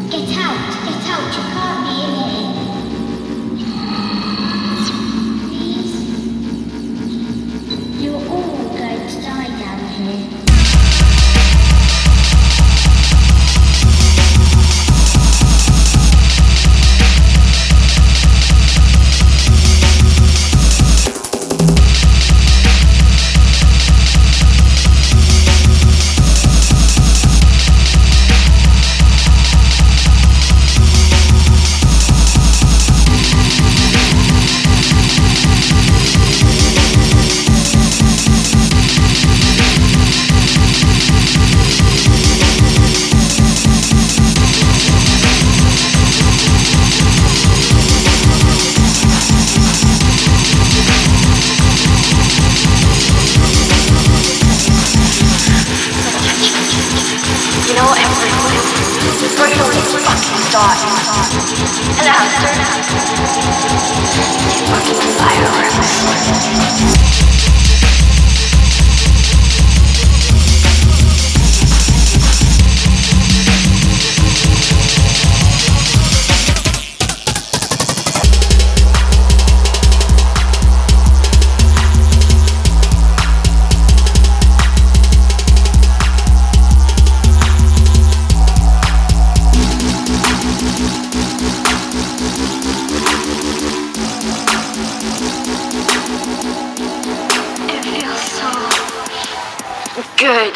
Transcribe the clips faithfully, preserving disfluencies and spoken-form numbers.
Get out, get out, you can't be in here. Please. You're all going to die down here. You know, everyone, before you fucking start. Hello, sir. Fucking fireworks. Good.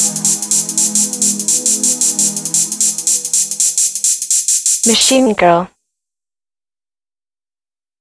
Machine Girl.